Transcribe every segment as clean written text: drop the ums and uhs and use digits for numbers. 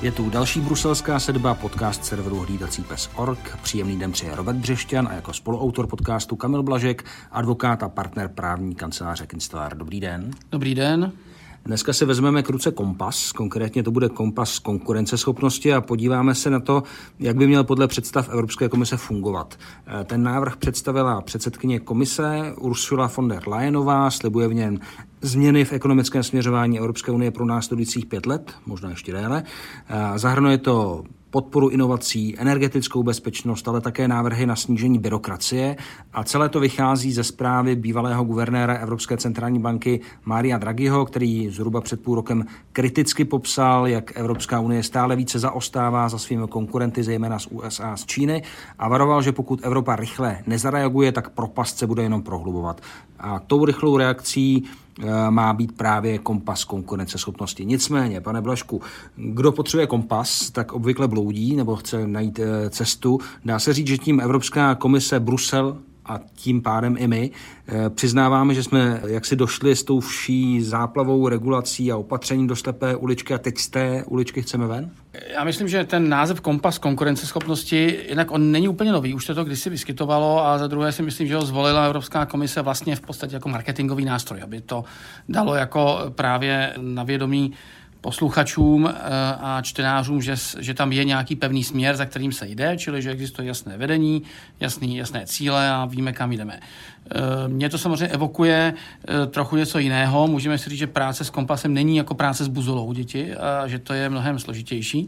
Je tu další bruselská sedba, podcast serveru Hlídací pes.org. Příjemný den přeje Robert Břešťan a jako spoluautor podcastu Kamil Blažek, advokát a partner právní kanceláře Kinstelar. Dobrý den. Dobrý den. Dneska si vezmeme k ruce kompas, konkrétně to bude kompas konkurenceschopnosti a podíváme se na to, jak by měl podle představ Evropské komise fungovat. Ten návrh představila předsedkyně komise Ursula von der Leyenová, slibuje v něm změny v ekonomickém směřování Evropské unie pro následujících 5 let, možná ještě déle. Zahrnuje to podporu inovací, energetickou bezpečnost, ale také návrhy na snížení byrokracie. A celé to vychází ze zprávy bývalého guvernéra Evropské centrální banky Maria Draghiho, který zhruba před půl rokem kriticky popsal, jak Evropská unie stále více zaostává za svými konkurenty, zejména z USA a z Číny, a varoval, že pokud Evropa rychle nezareaguje, tak propast se bude jenom prohlubovat. A tou rychlou reakcí má být právě kompas konkurenceschopnosti. Nicméně, pane Blažku, kdo potřebuje kompas, tak obvykle bloudí nebo chce najít cestu. Dá se říct, že tím Evropská komise, Brusel a tím pádem i my přiznáváme, že jsme jaksi došli s tou vší záplavou regulací a opatření do slepé uličky a teď z té uličky chceme ven? Já myslím, že ten název kompas konkurenceschopnosti, jinak on není úplně nový, už to kdysi vyskytovalo, a za druhé si myslím, že ho zvolila Evropská komise vlastně v podstatě jako marketingový nástroj, aby to dalo jako právě na vědomí posluchačům a čtenářům, že tam je nějaký pevný směr, za kterým se jde, čili že existuje jasné vedení, jasné cíle a víme, kam jdeme. Mně to samozřejmě evokuje trochu něco jiného. Můžeme si říct, že práce s kompasem není jako práce s buzolou děti, a že to je mnohem složitější.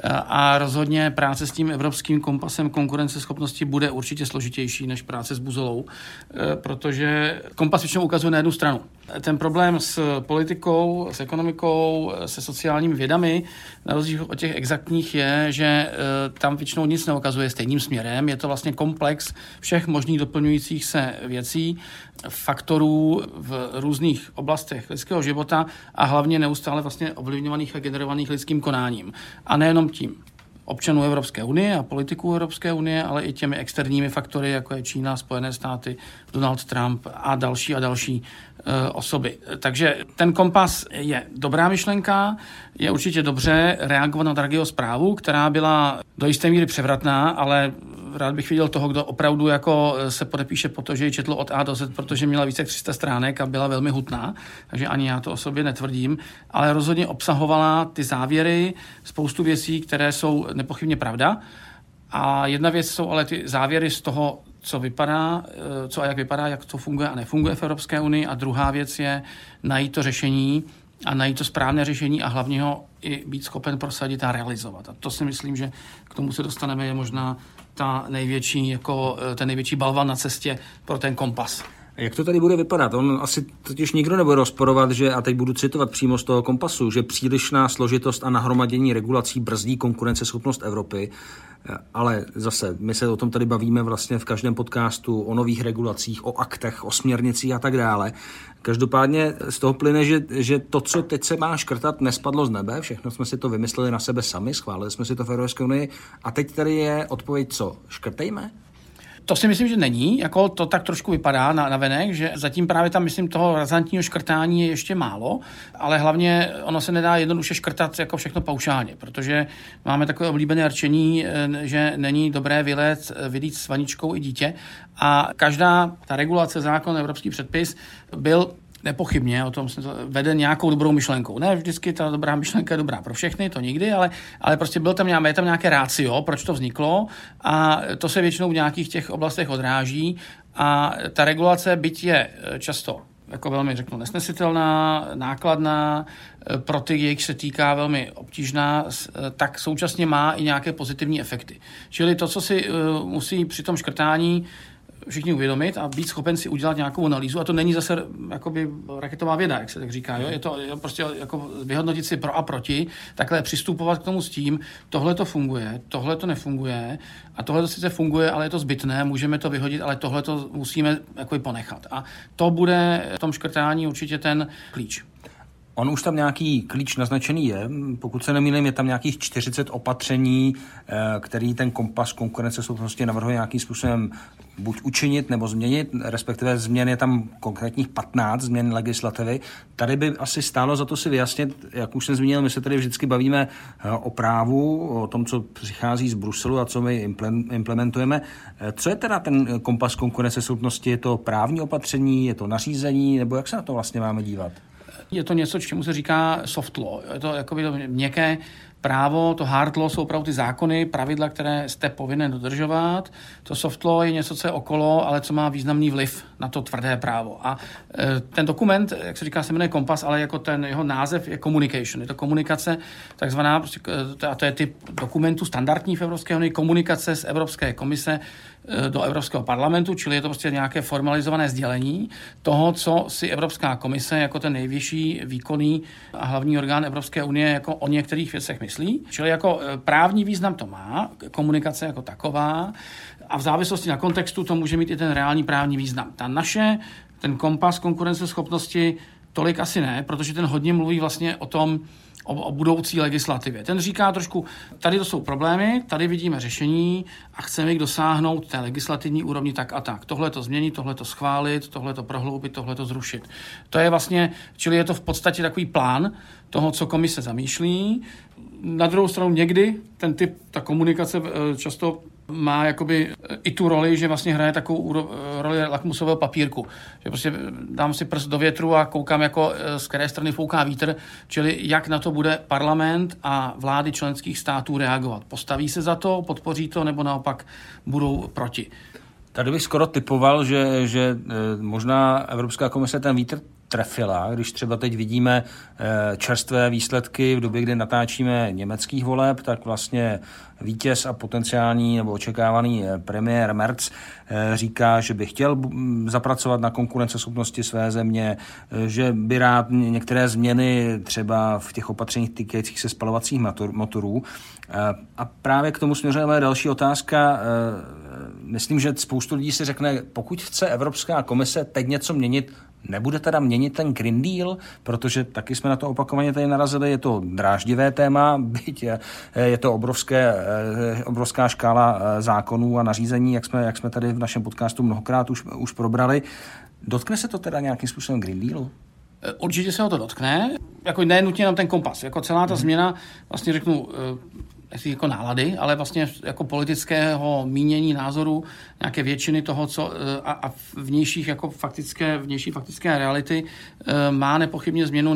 A rozhodně práce s tím evropským kompasem konkurenceschopnosti bude určitě složitější než práce s buzolou, protože kompas většinou ukazuje na jednu stranu. Ten problém s politikou, s ekonomikou, se sociálními vědami, na rozdíl od těch exaktních, je, že tam většinou nic neukazuje stejným směrem. Je to vlastně komplex všech možných doplňujících se věcí, faktorů v různých oblastech lidského života a hlavně neustále vlastně ovlivňovaných a generovaných lidským konáním. A nejenom tím občanů Evropské unie a politiků Evropské unie, ale i těmi externími faktory, jako je Čína, Spojené státy, Donald Trump a další osoby. Takže ten kompas je dobrá myšlenka, je určitě dobře reagovat na Draghiho zprávu, která byla do jisté míry převratná, ale rád bych viděl toho, kdo opravdu jako se podepíše po to, že ji četl od A do Z, protože měla více jak 300 stránek a byla velmi hutná, takže ani já to o sobě netvrdím, ale rozhodně obsahovala ty závěry, spoustu věcí, které jsou nepochybně pravda. A jedna věc jsou ale ty závěry z toho, co a jak vypadá, jak to funguje a nefunguje v Evropské unii, a druhá věc je najít to řešení a najít to správné řešení a hlavně ho i být schopen prosadit a realizovat. A to si myslím, že k tomu se dostaneme, je možná ten největší balvan na cestě pro ten kompas. Jak to tady bude vypadat? On asi totiž nikdo nebude rozporovat, že, a teď budu citovat přímo z toho kompasu, že přílišná složitost a nahromadění regulací brzdí konkurenceschopnost Evropy, ale zase my se o tom tady bavíme vlastně v každém podcastu o nových regulacích, o aktech, o směrnicích a tak dále. Každopádně z toho plyne, že to, co teď se má škrtat, nespadlo z nebe, všechno jsme si to vymysleli na sebe sami, schválili jsme si to v Evropské unii a teď tady je odpověď co? Škrtejme? To si myslím, že není, jako to tak trošku vypadá na venek, že zatím právě tam, myslím, toho razantního škrtání je ještě málo, ale hlavně ono se nedá jednoduše škrtat jako všechno paušálně, protože máme takové oblíbené rčení, že není dobré vylít s vaničkou i dítě, a každá ta regulace, zákon, evropský předpis byl nepochybně, o tom jsem veden nějakou dobrou myšlenkou. Ne vždycky ta dobrá myšlenka je dobrá pro všechny, to nikdy, ale prostě je tam nějaké rácio, proč to vzniklo, a to se většinou v nějakých těch oblastech odráží, a ta regulace, byť je často jako velmi, řeknu, nesnesitelná, nákladná, pro ty, jejich se týká, velmi obtížná, tak současně má i nějaké pozitivní efekty. Čili to, co si musí při tom škrtání všichni uvědomit a být schopen si udělat nějakou analýzu, a to není zase jakoby raketová věda, jak se tak říká, jo? Je to prostě jako vyhodnotit si pro a proti, takhle přistupovat k tomu s tím, tohle to funguje, tohle to nefunguje, a tohle to sice funguje, ale je to zbytné, můžeme to vyhodit, ale tohle to musíme jako ponechat. A to bude v tom škrtání určitě ten klíč. On už tam nějaký klíč naznačený je, pokud se nemýlím, je tam nějakých 40 opatření, který ten kompas konkurenceschopnosti navrhuje nějakým způsobem buď učinit nebo změnit, respektive změn je tam konkrétních 15 změn legislativy. Tady by asi stálo za to si vyjasnit, jak už jsem zmínil, my se tady vždycky bavíme o právu, o tom, co přichází z Bruselu a co my implementujeme. Co je teda ten kompas konkurenceschopnosti? Je to právní opatření, je to nařízení, nebo jak se na to vlastně máme dívat? Je to něco, čemu se říká soft law. Je to jakoby to měkké právo, to hard law jsou opravdu ty zákony, pravidla, které jste povinen dodržovat. To soft law je něco, co je okolo, ale co má významný vliv na to tvrdé právo. A ten dokument, jak se říká, se jmenuje kompas, ale jako ten jeho název je communication. Je to komunikace, takzvaná, a to je typ dokumentu standardní v Evropské unii, komunikace z Evropské komise do Evropského parlamentu, čili je to prostě nějaké formalizované sdělení toho, co si Evropská komise jako ten nejvyšší výkonný a hlavní orgán Evropské unie jako o některých věcech myslí. Čili jako právní význam to má, komunikace jako taková, a v závislosti na kontextu to může mít i ten reální právní význam. Ten kompas konkurenceschopnosti tolik asi ne, protože ten hodně mluví vlastně o tom, o budoucí legislativě. Ten říká trošku, tady to jsou problémy, tady vidíme řešení a chceme jich dosáhnout té legislativní úrovni tak a tak. Tohle to změnit, tohle to schválit, tohle to prohloubit, tohle to zrušit. To je vlastně, čili je to v podstatě takový plán toho, co komise zamýšlí. Na druhou stranu někdy ta komunikace často má jakoby i tu roli, že vlastně hraje takovou roli lakmusového papírku. Že prostě dám si prst do větru a koukám, jako z které strany fouká vítr, čili jak na to bude parlament a vlády členských států reagovat. Postaví se za to, podpoří to, nebo naopak budou proti. Tady bych skoro typoval, že možná Evropská komise ten vítr trefila, když třeba teď vidíme čerstvé výsledky v době, kdy natáčíme německých voleb, tak vlastně vítěz a potenciální nebo očekávaný premiér Merz říká, že by chtěl zapracovat na konkurenceschopnosti své země, že by rád některé změny třeba v těch opatřeních týkajících se spalovacích motorů. A právě k tomu směřuje moje další otázka. Myslím, že spoustu lidí si řekne, pokud chce Evropská komise teď něco měnit, nebude teda měnit ten Green Deal, protože taky jsme na to opakovaně tady narazili, je to dráždivé téma, byť je to obrovská škála zákonů a nařízení, jak jsme tady v našem podcastu mnohokrát už probrali. Dotkne se to teda nějakým způsobem Green Dealu? Určitě se ho to dotkne, jako ne nutně jenom ten kompas, jako celá ta změna, vlastně řeknu, jako nálady, ale vlastně jako politického mínění, názoru, nějaké většiny toho, co a vnější faktické reality má nepochybně změnu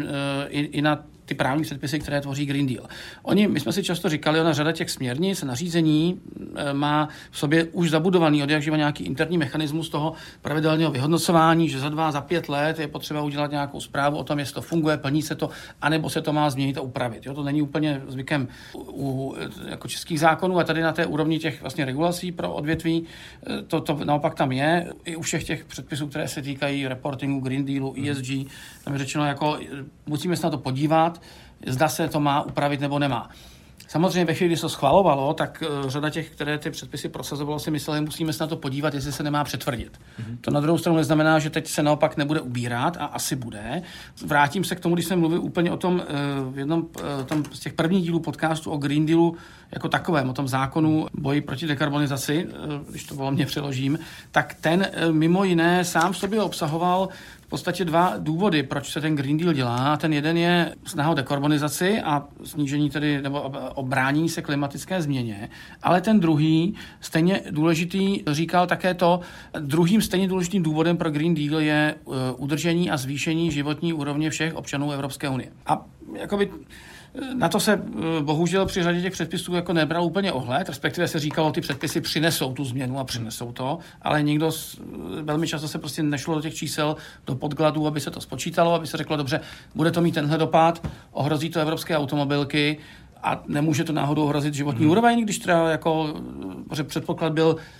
i na ty právní předpisy, které tvoří Green Deal. My jsme si často říkali, ona řada těch směrnic, nařízení má v sobě už zabudovaný od jakživa nějaký interní mechanismus toho pravidelného vyhodnocování, že za 2, za 5 let je potřeba udělat nějakou zprávu o tom, jestli to funguje, plní se to, anebo se to má změnit a upravit. Jo, to není úplně zvykem u jako českých zákonů a tady na té úrovni těch vlastně regulací pro odvětví to naopak tam je. I u všech těch předpisů, které se týkají reportingu, Green Dealu, ESG, tam je řečeno, jako musíme se na to podívat, zda se to má upravit nebo nemá. Samozřejmě ve chvíli, kdy se to schvalovalo, tak řada těch, které ty předpisy prosazovalo, si mysleli, musíme se na to podívat, jestli se nemá přetvrdit. To na druhou stranu neznamená, že teď se naopak nebude ubírat a asi bude. Vrátím se k tomu, když jsem mluvil úplně o tom v jednom z těch prvních dílů podcastu o Green Dealu jako takovém, o tom zákonu boji proti dekarbonizaci, když to volně přeložím, tak ten mimo jiné sám v sobě obsahoval v podstatě 2 důvody, proč se ten Green Deal dělá. Ten jeden je snaha o dekarbonizaci a snížení tedy nebo obránění se klimatické změně, ale ten druhý, stejně důležitý, říkal také to, druhým stejně důležitým důvodem pro Green Deal je udržení a zvýšení životní úrovně všech občanů Evropské unie. A jakoby na to se bohužel při řadě těch předpisů jako nebral úplně ohled, respektive se říkalo, ty předpisy přinesou tu změnu a přinesou to, ale velmi často se prostě nešlo do těch čísel, do podkladů, aby se to spočítalo, aby se řeklo, dobře, bude to mít tenhle dopad, ohrozí to evropské automobilky a nemůže to náhodou ohrozit životní úroveň, když teda jako předpoklad byl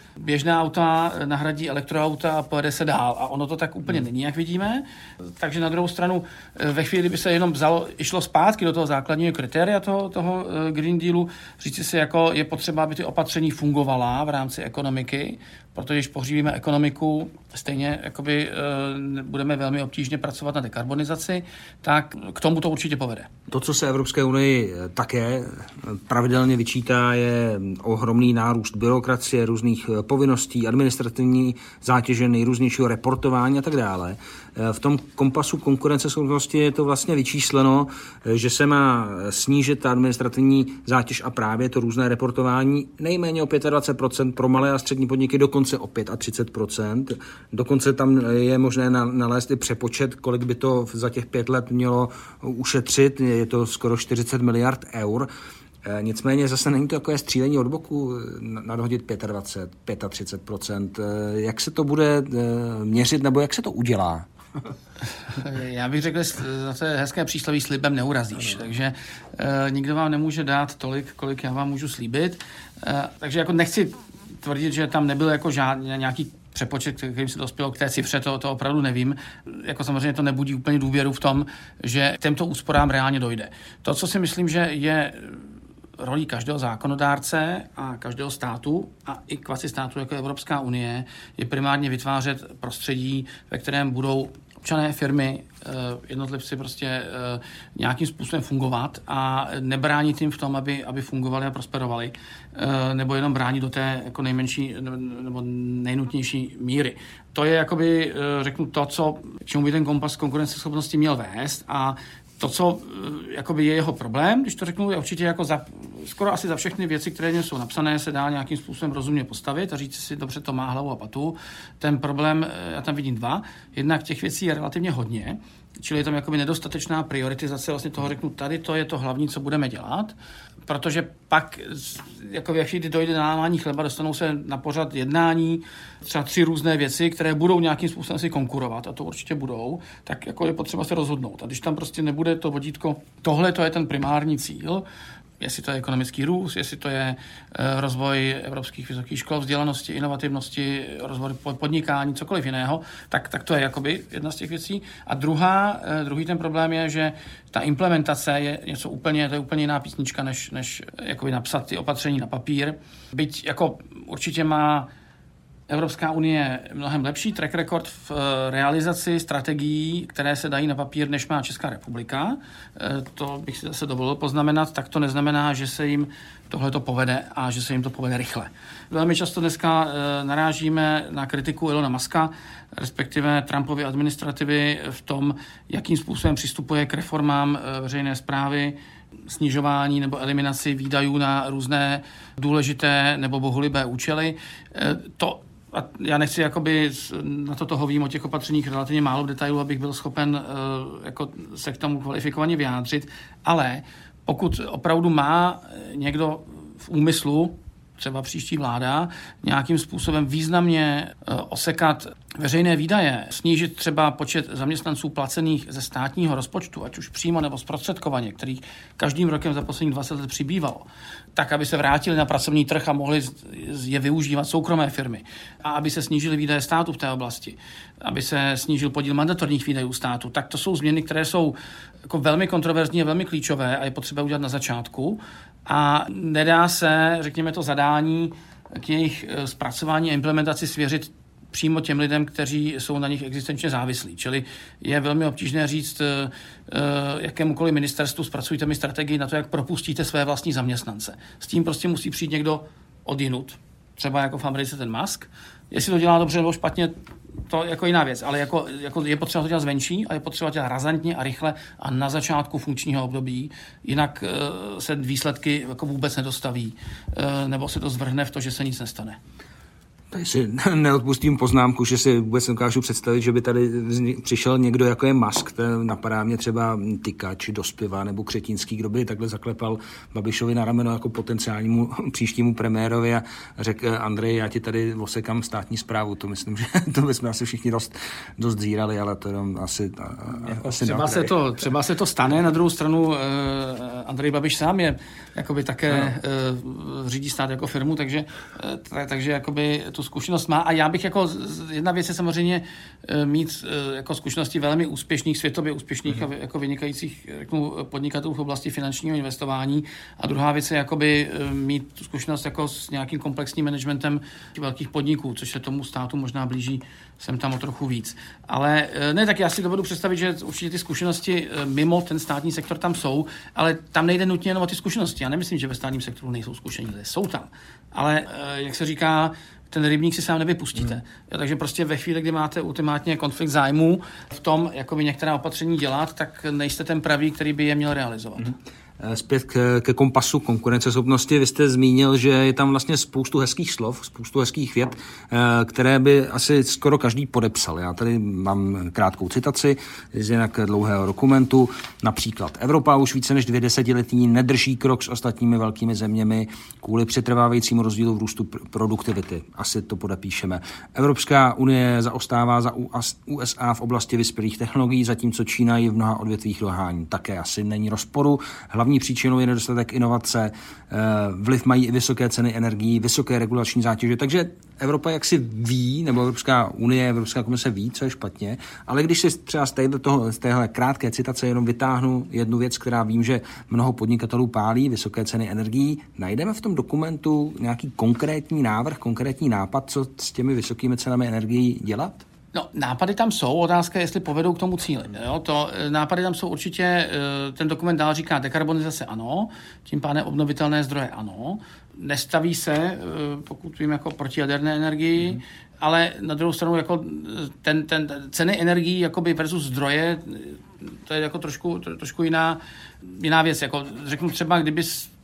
běžná auta nahradí elektroauta a pojede se dál. A ono to tak úplně není, jak vidíme. Takže na druhou stranu, ve chvíli, kdyby se jenom šlo zpátky do toho základního kritéria toho Green Dealu, říci si, jako je potřeba, aby ty opatření fungovala v rámci ekonomiky, protože když pohřívíme ekonomiku, stejně jakoby, budeme velmi obtížně pracovat na dekarbonizaci, tak k tomu to určitě povede. To, co se Evropské unii také pravidelně vyčítá, je ohromný nárůst byrokracie, různých povinností, administrativní zátěže, nejrůznějšího reportování a tak dále. V tom kompasu konkurenceschopnosti je to vlastně vyčísleno, že se má snížit ta administrativní zátěž a právě to různé reportování nejméně o 25% pro malé a střední podniky, dokonce o 35%. Dokonce tam je možné nalézt i přepočet, kolik by to za těch 5 let mělo ušetřit. Je to skoro 40 miliard eur. Nicméně zase není to takové střílení od boku, nadhodit 35%. Jak se to bude měřit, nebo jak se to udělá? Já bych řekl, to je hezké přísloví, slibem neurazíš, takže nikdo vám nemůže dát tolik, kolik já vám můžu slíbit. Takže jako nechci tvrdit, že tam nebyl jako nějaký přepočet, kterým se dospělo k té cifře, to opravdu nevím. Jako samozřejmě to nebudí úplně důvěru v tom, že k těmto úsporám reálně dojde. To, co si myslím, že je rolí každého zákonodárce a každého státu a i kvazistátu jako Evropská unie je primárně vytvářet prostředí, ve kterém budou občané, firmy, jednotlivci prostě nějakým způsobem fungovat a nebránit jim v tom, aby fungovali a prosperovali, nebo jenom bránit do té jako nejmenší nebo nejnutnější míry. To je jakoby, řeknu, to, k čemu by ten kompas konkurenceschopnosti měl vést a to, co jakoby je jeho problém, když to řeknu, je určitě jako skoro asi za všechny věci, které jsou napsané, se dá nějakým způsobem rozumně postavit a říct si, dobře, to má hlavu a patu. Ten problém, já tam vidím 2. Jednak těch věcí je relativně hodně, čili je tam jakoby nedostatečná prioritizace vlastně toho, řeknu, tady to je to hlavní, co budeme dělat, protože pak, jako jak když dojde na lámání chleba, dostanou se na pořad jednání třeba 3 různé věci, které budou nějakým způsobem si konkurovat, a to určitě budou, tak jako je potřeba se rozhodnout. A když tam prostě nebude to vodítko, tohle to je ten primární cíl, jestli to je ekonomický růst, jestli to je rozvoj evropských vysokých škol, vzdělanosti, inovativnosti, rozvoj podnikání, cokoliv jiného, tak to je jakoby jedna z těch věcí. A druhý ten problém je, že ta implementace je něco úplně jiná písnička, než jakoby napsat ty opatření na papír. Byť jako určitě má Evropská unie mnohem lepší track record v realizaci strategií, které se dají na papír, než má Česká republika. To bych si zase dovolil poznamenat, tak to neznamená, že se jim tohleto povede a že se jim to povede rychle. Velmi často dneska narážíme na kritiku Elona Muska, respektive Trumpovy administrativy v tom, jakým způsobem přistupuje k reformám veřejné správy, snižování nebo eliminaci výdajů na různé důležité nebo bohulibé účely. A já nechci, jakoby, na to toho vím o těch opatřeních relativně málo v detailu, abych byl schopen jako se k tomu kvalifikovaně vyjádřit, ale pokud opravdu má někdo v úmyslu, třeba příští vláda, nějakým způsobem významně osekat veřejné výdaje, snížit třeba počet zaměstnanců placených ze státního rozpočtu, ať už přímo nebo zprostředkovaně, kterých každým rokem za posledních 20 let přibývalo, tak, aby se vrátili na pracovní trh a mohli je využívat soukromé firmy a aby se snížily výdaje státu v té oblasti, aby se snížil podíl mandatorních výdajů státu, tak to jsou změny, které jsou jako velmi kontroverzní a velmi klíčové a je potřeba udělat na začátku. A nedá se, řekněme, to zadání k jejich zpracování a implementaci svěřit přímo těm lidem, kteří jsou na nich existenčně závislí. Čili je velmi obtížné říct jakémukoliv ministerstvu, zpracujte mi strategii na to, jak propustíte své vlastní zaměstnance. S tím prostě musí přijít někdo odjinud. Třeba jako v Americe ten Musk. Jestli to dělá dobře nebo špatně, to jako jiná věc, ale jako je potřeba to dělat zvenčí a je potřeba to dělat razantně a rychle a na začátku funkčního období, jinak se výsledky jako vůbec nedostaví nebo se to zvrhne v to, že se nic nestane. Tady si neodpustím poznámku, že si vůbec nedokážu představit, že by tady přišel někdo, jako je Musk, napadá mě třeba Tykač, Dospiva nebo Křetínský, kdo by takhle zaklepal Babišovi na rameno jako potenciálnímu příštímu premiérovi a řekl: Andrej, já ti tady osekám státní správu. To myslím, že to bychom asi všichni dost zírali, ale to jenom asi třeba se to stane. Na druhou stranu Andrej Babiš sám je jakoby také řídí stát jako firmu, takže jakoby tu zkušenost má a já bych jako, jedna věc je samozřejmě mít jako zkušenosti velmi úspěšných, světově úspěšných a jako vynikajících podnikatelů v oblasti finančního investování a druhá věc je jakoby mít tu zkušenost jako s nějakým komplexním managementem velkých podniků, což se tomu státu možná blíží, jsem tam o trochu víc. Ale ne, tak já si dovedu představit, že určitě ty zkušenosti mimo ten státní sektor tam jsou, ale tam nejde nutně jenom o ty zkušenosti. Já nemyslím, že ve státním sektoru nejsou zkušení lidé, jsou tam. Ale jak se říká, ten rybník si sám nevypustíte. Takže prostě ve chvíli, kdy máte ultimátně konflikt zájmů v tom, jako vy některá opatření dělat, tak nejste ten pravý, který by je měl realizovat. Zpět ke kompasu konkurenceschopnosti. Vy jste zmínil, že je tam vlastně spoustu hezkých slov, spoustu hezkých vět, které by asi skoro každý podepsal. Já tady mám krátkou citaci z jinak dlouhého dokumentu. Například Evropa už více než 2 desetiletí nedrží krok s ostatními velkými zeměmi kvůli přetrvávajícímu rozdílu v růstu produktivity. Asi to podepíšeme. Evropská unie zaostává za USA v oblasti vyspělých technologií, zatímco Čína ji v mnoha odvětvích dohání. Také asi není rozporu. Hlavní příčinou je nedostatek inovace, vliv mají i vysoké ceny energií, vysoké regulační zátěže, takže Evropa jaksi ví, nebo Evropská unie, Evropská komise ví, co je špatně, ale když si třeba z téhle krátké citace jenom vytáhnu jednu věc, která vím, že mnoho podnikatelů pálí, vysoké ceny energií, najdeme v tom dokumentu nějaký konkrétní návrh, konkrétní nápad, co s těmi vysokými cenami energií dělat? No, nápady tam jsou, otázka je, jestli povedou k tomu cíli. Jo? Nápady tam jsou určitě, ten dokument dál říká dekarbonizace ano, tím pádem obnovitelné zdroje ano, nestaví se, pokud vím, jako proti jaderné energii, ale na druhou stranu jako ten ceny energií jakoby versus zdroje, to je jako trošku jiná věc. Jako řeknu třeba, kdyby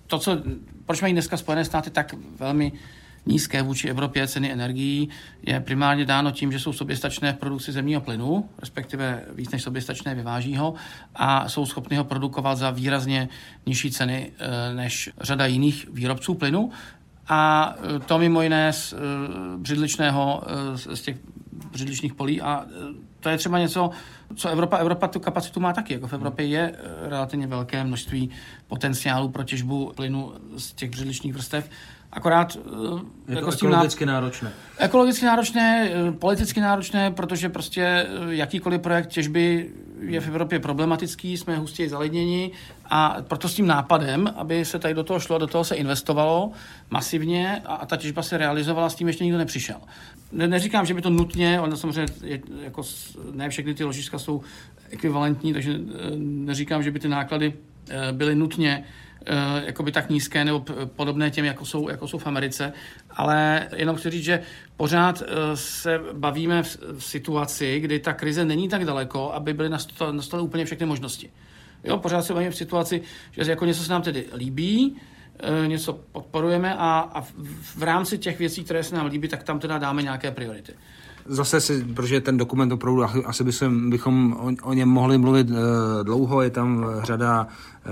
proč mají dneska Spojené státy tak velmi nízké vůči Evropě ceny energií, je primárně dáno tím, že jsou soběstačné v produkci zemního plynu, respektive víc než soběstačné vyváží ho a jsou schopni ho produkovat za výrazně nižší ceny než řada jiných výrobců plynu. A to mimo jiné z těch břidličných polí a to je třeba něco, co Evropa tu kapacitu má taky. Jako v Evropě je relativně velké množství potenciálu pro těžbu plynu z těch břidličných vrstev. Akorát je to ekologicky náročné. Ekologicky náročné, politicky náročné, protože prostě jakýkoliv projekt těžby je v Evropě problematický, jsme hustěji zalidněni a proto s tím nápadem, aby se tady do toho šlo, do toho se investovalo masivně a ta těžba se realizovala, s tím ještě nikdo nepřišel. Neříkám, že by to nutně, ale samozřejmě jako ne všechny ty ložiska jsou ekvivalentní, takže neříkám, že by ty náklady byly nutně jakoby tak nízké nebo podobné těm, jako jsou v Americe, ale jenom chci říct, že pořád se bavíme v situaci, kdy ta krize není tak daleko, aby byly na stole úplně všechny možnosti. Jo, pořád se bavíme v situaci, že jako něco se nám tedy líbí, něco podporujeme a v rámci těch věcí, které se nám líbí, tak tam teda dáme nějaké priority. Zase protože ten dokument opravdu, asi bychom o něm mohli mluvit dlouho, je tam řada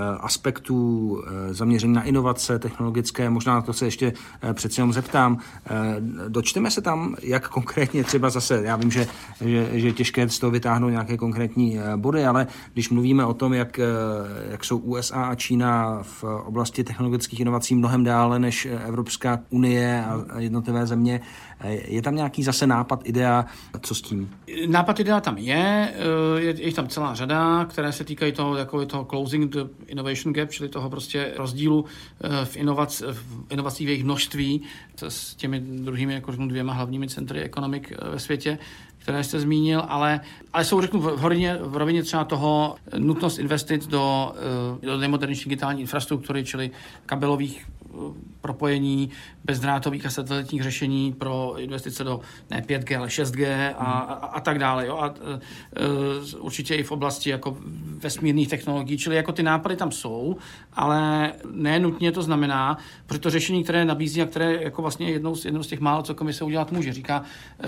aspektů zaměření na inovace technologické, možná na to se ještě přeci jenom zeptám. Dočteme se tam, jak konkrétně třeba zase, já vím, že je těžké z toho vytáhnout nějaké konkrétní body, ale když mluvíme o tom, jak jsou USA a Čína v oblasti technologických inovací mnohem dále než Evropská unie a jednotlivé země, je tam nějaký zase nápad, idea, co s tím? Nápad, idea tam je tam celá řada, které se týkají toho closing the innovation gap, čili toho prostě rozdílu v inovacích v jejich množství s těmi druhými, jako řeknu, 2 hlavními centry ekonomik ve světě, které jste zmínil, ale jsou, řeknu, v rovině třeba toho nutnost investit do nejmodernější digitální infrastruktury, čili kabelových propojení, bezdrátových a satelitních řešení pro investice do ne 5G, ale 6G a tak dále. Jo? A určitě i v oblasti jako vesmírných technologií, čili jako ty nápady tam jsou, ale ne nutně to znamená, protože to řešení, které nabízí a které jako vlastně jednou z těch málo, co komise udělat může. Říká,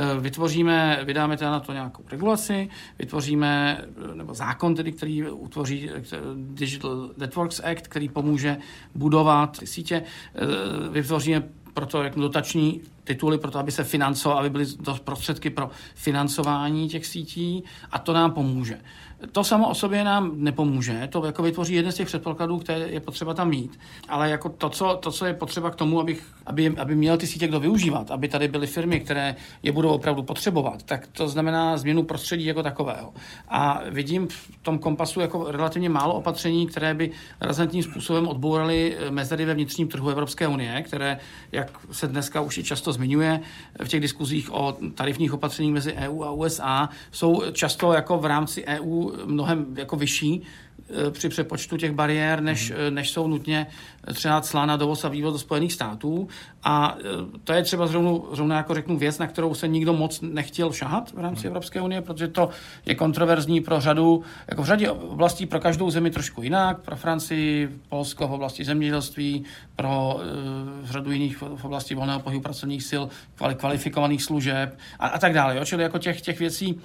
vydáme teda na to nějakou regulaci, vytvoříme, nebo zákon tedy, který utvoří Digital Networks Act, který pomůže budovat ty sítě, vytvoříme proto dotační tituly pro to, aby se financovalo, aby byly prostředky pro financování těch sítí a to nám pomůže. To samo o sobě nám nepomůže, to jako vytvoří jeden z těch předpokladů, které je potřeba tam mít, ale jako to, co je potřeba k tomu, aby měl ty sítě kdo využívat, aby tady byly firmy, které je budou opravdu potřebovat, tak to znamená změnu prostředí jako takového. A vidím v tom kompasu jako relativně málo opatření, které by razantním způsobem odbouraly mezery ve vnitřním trhu Evropské unie, které, jak se dneska už i často zmiňuje v těch diskuzích o tarifních opatřeních mezi EU a USA, jsou často jako v rámci EU mnohem jako vyšší při přepočtu těch bariér, než jsou nutně třeba cla na dovoz a vývoz do Spojených států. A to je třeba zrovna jako řeknu věc, na kterou se nikdo moc nechtěl šahat v rámci Evropské unie, protože to je kontroverzní pro v řadě oblastí pro každou zemi trošku jinak, pro Francii, Polsko v oblasti zemědělství, pro řadu jiných v oblasti volného pohybu pracovních sil, kvalifikovaných služeb a tak dále. Jo? Čili jako těch věcí,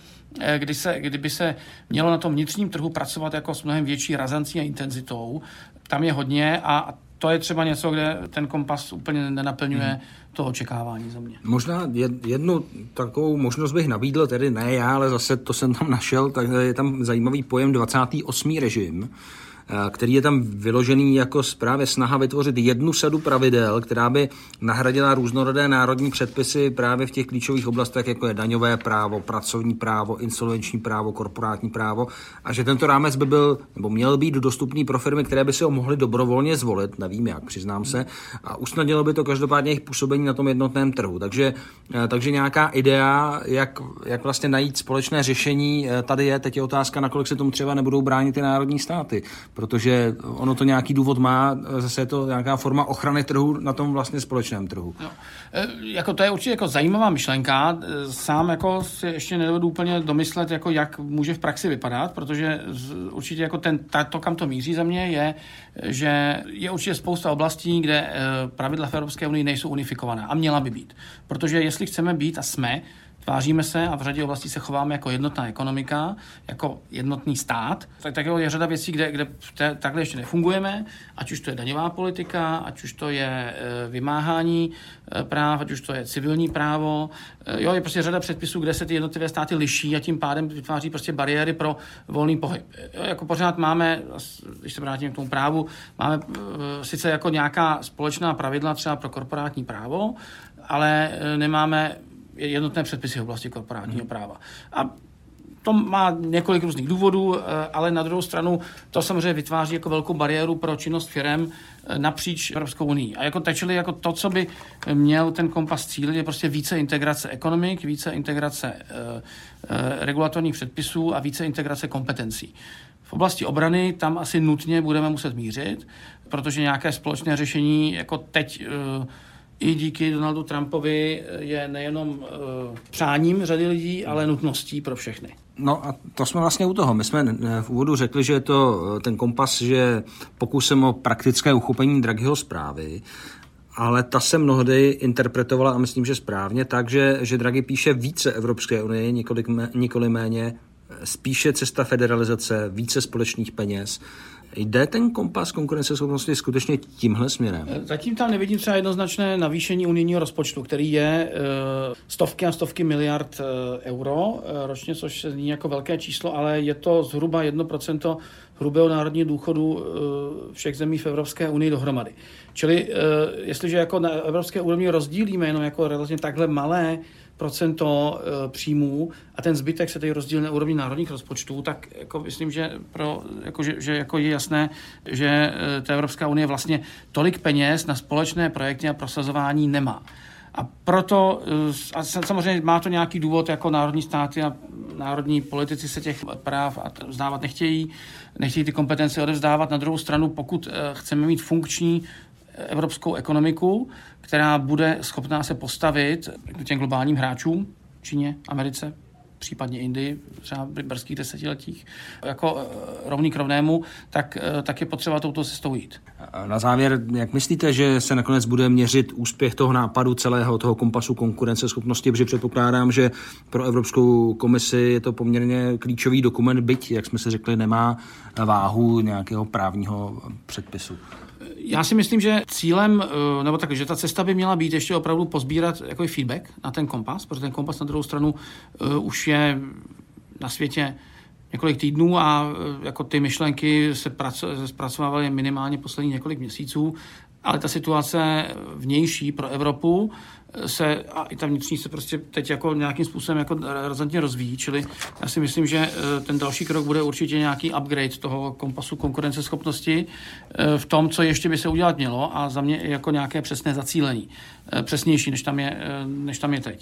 kdyby se mělo na tom vnitřním trhu pracovat jako s mnohem větší razancí a intenzitou, tam je hodně a to je třeba něco, kde ten kompas úplně nenaplňuje to očekávání za mě. Možná jednu takovou možnost bych nabídl, tedy ne já, ale zase to jsem tam našel, tak je tam zajímavý pojem 28. režim, který je tam vyložený jako právě snaha vytvořit jednu sadu pravidel, která by nahradila různorodé národní předpisy právě v těch klíčových oblastech, jako je daňové právo, pracovní právo, insolvenční právo, korporátní právo, a že tento rámec by byl nebo měl být dostupný pro firmy, které by si ho mohly dobrovolně zvolit, nevím jak, přiznám se, a usnadnilo by to každopádně jejich působení na tom jednotném trhu. Takže nějaká idea, jak vlastně najít společné řešení, tady je. Teď je otázka, nakolik se tomu třeba nebudou bránit ty národní státy, protože ono to nějaký důvod má, zase je to nějaká forma ochrany trhu na tom vlastně společném trhu. No, jako to je určitě jako zajímavá myšlenka. Sám jako si ještě nedovedu úplně domyslet, jako jak může v praxi vypadat, protože určitě jako to, kam to míří za mě, je, že je určitě spousta oblastí, kde pravidla v Evropské unii nejsou unifikovaná a měla by být. Protože jestli chceme být a jsme, tváříme se a v řadě oblastí se chováme jako jednotná ekonomika, jako jednotný stát, tak je řada věcí, kde takhle ještě nefungujeme, ať už to je daňová politika, ať už to je vymáhání práv, ať už to je civilní právo. Jo, je prostě řada předpisů, kde se ty jednotlivé státy liší a tím pádem vytváří prostě bariéry pro volný pohyb. Jo, jako pořád máme, když se vrátím k tomu právu, máme sice jako nějaká společná pravidla třeba pro korporátní právo, ale nemáme jednotné předpisy v oblasti korporátního práva. A to má několik různých důvodů, ale na druhou stranu to samozřejmě vytváří jako velkou bariéru pro činnost firem napříč Evropskou unii. A jako to, co by měl ten kompas cílit, je prostě více integrace ekonomik, více integrace regulatorních předpisů a více integrace kompetencí. V oblasti obrany tam asi nutně budeme muset mířit, protože nějaké společné řešení jako teď i díky Donaldu Trumpovi je nejenom přáním řady lidí, ale nutností pro všechny. No a to jsme vlastně u toho. My jsme v úvodu řekli, že je to ten kompas, že pokusem o praktické uchopení Draghiho zprávy, ale ta se mnohdy interpretovala, a myslím, že správně, tak, že Draghi píše více Evropské unie, nikoli méně, spíše cesta federalizace, více společných peněz. Jde ten kompas konkurenceschopnosti skutečně tímhle směrem? Zatím tam nevidím třeba jednoznačné navýšení unijního rozpočtu, který je stovky a stovky miliard euro ročně, což se zní jako velké číslo, ale je to zhruba 1% hrubého národního důchodu všech zemí v Evropské unii dohromady. Čili jestliže jako na evropské úrovni rozdílíme jenom jako relativně takhle malé procento příjmů a ten zbytek se tady rozdělí na úrovni národních rozpočtů, tak jako myslím, že je jasné, že ta Evropská unie vlastně tolik peněz na společné projekty a prosazování nemá. A proto, a samozřejmě má to nějaký důvod, jako národní státy a národní politici se těch práv vzdávat nechtějí ty kompetence odevzdávat. Na druhou stranu, pokud chceme mít funkční evropskou ekonomiku, která bude schopná se postavit k těm globálním hráčům, Číně, Americe, případně Indii, třeba v brzkých desetiletích, jako rovný k rovnému, tak je potřeba touto cestou jít. Na závěr, jak myslíte, že se nakonec bude měřit úspěch toho nápadu celého toho kompasu konkurenceschopnosti, protože předpokládám, že pro Evropskou komisi je to poměrně klíčový dokument, byť, jak jsme se řekli, nemá váhu nějakého právního předpisu. Já si myslím, že cílem, nebo tak, že ta cesta by měla být ještě opravdu pozbírat jako feedback na ten kompas, protože ten kompas na druhou stranu už je na světě několik týdnů a jako ty myšlenky se zpracovávaly minimálně poslední několik měsíců, ale ta situace vnější pro Evropu se, a i ta vnitřní se prostě teď jako nějakým způsobem jako razantně rozvíjí, čili já si myslím, že ten další krok bude určitě nějaký upgrade toho kompasu konkurenceschopnosti v tom, co ještě by se udělat mělo a za mě jako nějaké přesné zacílení, přesnější, než tam je teď.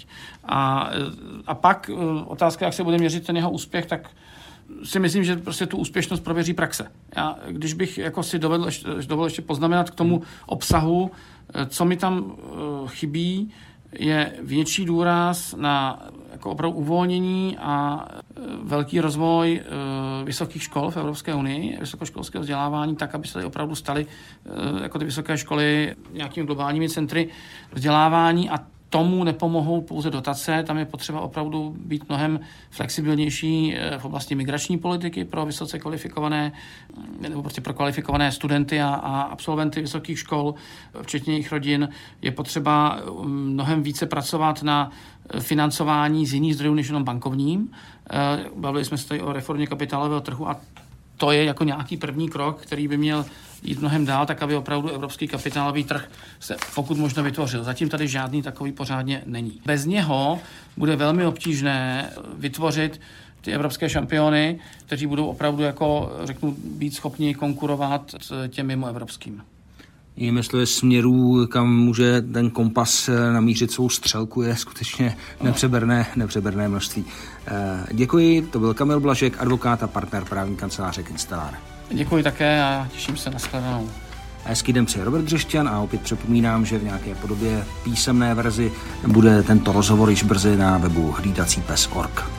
A pak otázka, jak se bude měřit ten jeho úspěch, tak si myslím, že prostě tu úspěšnost prověří praxe. Když bych jako si dovolil ještě poznamenat k tomu obsahu, co mi tam chybí, je větší důraz na jako opravdu uvolnění a velký rozvoj vysokých škol v Evropské unii, vysokoškolského vzdělávání, tak, aby se tady opravdu staly jako ty vysoké školy nějakými globálními centry vzdělávání a tomu nepomohou pouze dotace, tam je potřeba opravdu být mnohem flexibilnější v oblasti migrační politiky pro vysoce kvalifikované, nebo prostě pro kvalifikované studenty a absolventy vysokých škol, včetně jejich rodin. Je potřeba mnohem více pracovat na financování z jiných zdrojů než jenom bankovním. Bavili jsme se tady o reformě kapitálového trhu a to je jako nějaký první krok, který by měl jít mnohem dál, tak aby opravdu evropský kapitálový trh se pokud možno vytvořil. Zatím tady žádný takový pořádně není. Bez něho bude velmi obtížné vytvořit ty evropské šampiony, kteří budou opravdu jako, řeknu, být schopni konkurovat těm mimoevropským. Jestli směrů, kam může ten kompas namířit svou střelku, je skutečně nepřeberné množství. Děkuji, to byl Kamil Blažek, advokát a partner právní kanceláře Kinstelar. Děkuji také a těším se na shledanou. Hezký den přeje Robert Břešťan a opět připomínám, že v nějaké podobě písemné verzi bude tento rozhovor již brzy na webu hlídací pes.org.